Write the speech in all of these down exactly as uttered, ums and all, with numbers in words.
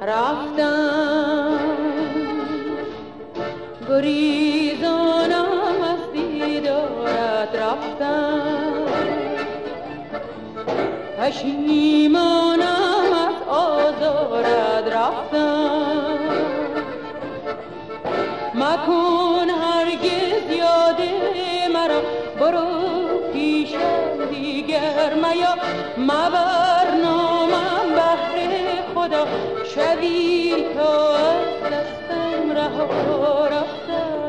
رفتم گریزانم از دیدارت رفتم پشیمانم از آزارت رفتم مکن هرگز یاد مرا برو پیشم دیگر میا مبر نامم بهر خدا شبی تا از دستم رها رفتم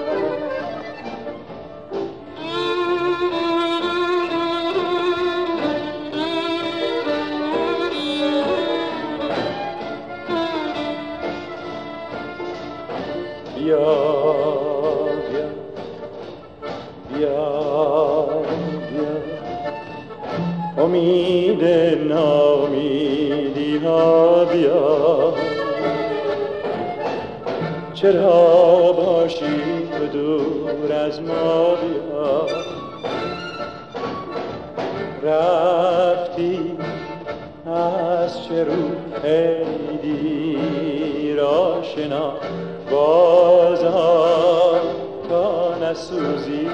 بیا بیا بیا بیا امید نامیدی ها بیا چرا باشی تو دور از ما بیا رفتی از چه رو عیدی آشنا بازم تا نسوزی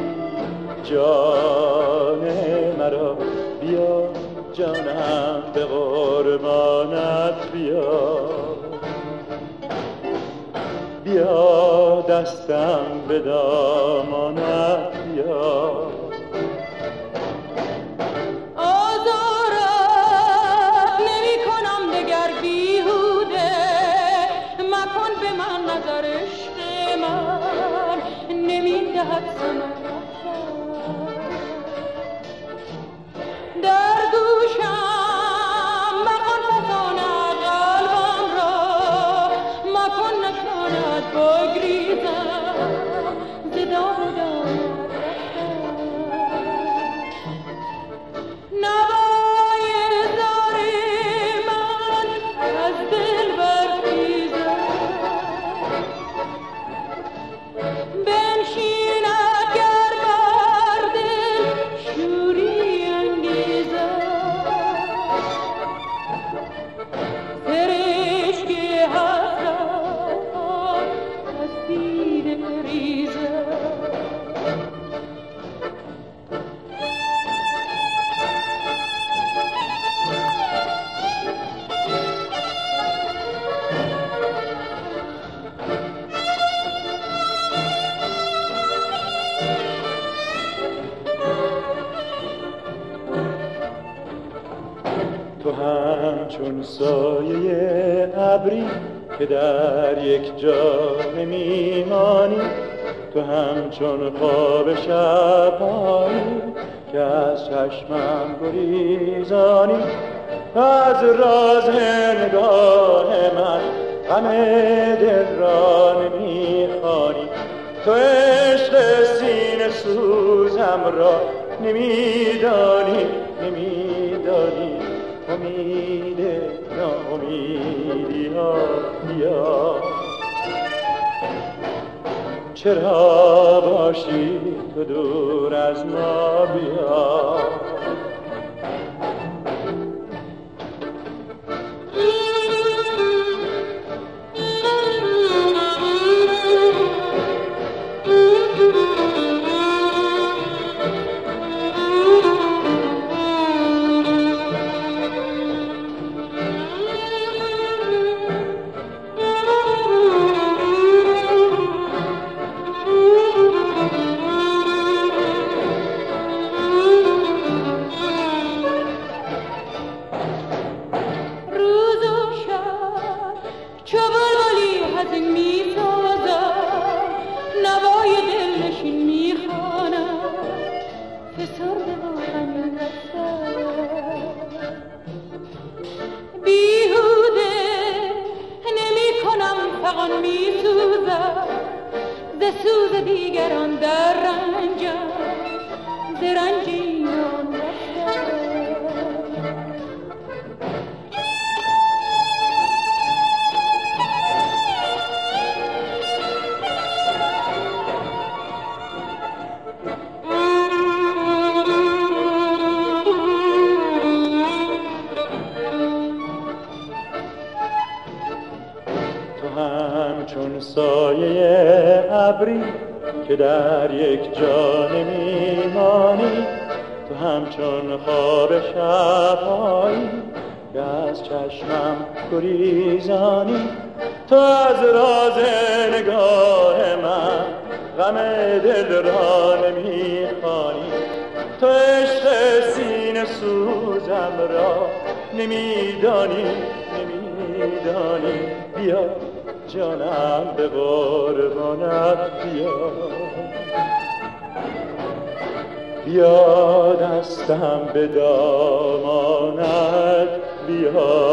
جان مرا بیا جانم به قربانت بیا بیا دستم به دامانت بیا آزارت نمی کنم دگر بیهوده مکن به من نظر عشق من نمی دهد ثمر در گوشم مکن فساند قلبم را مکن نشاند بگریزم ز دام و دامت نوای زار من از دل برخیزد بنشیند گر بر دل شوری انگیزد سرشک حسرت از دیده ریزد تو همچون سایه ابری که در یک جا نمیمانی تو همچون خواب شبانی که از چشمم گریزانی از راز نگاه من غم دل را نمیخوانی تو عشق سینه سوزم را نمیدانی نمیدانی امید ناامیدی ها بیا چرا باشی تو دور از ما بیا همچون سایه ابری که در یک جا نمیمانی، تو همچون خواب شب‌هایی که از چشمم گریزانی. تو از راز نگاه من غم دل را نمیخوانی، تو عشق سینه سوزم را نمیدانی نمیدانی. بیا جانم به قربانت بیا، بیا دستم به دامانت بیا.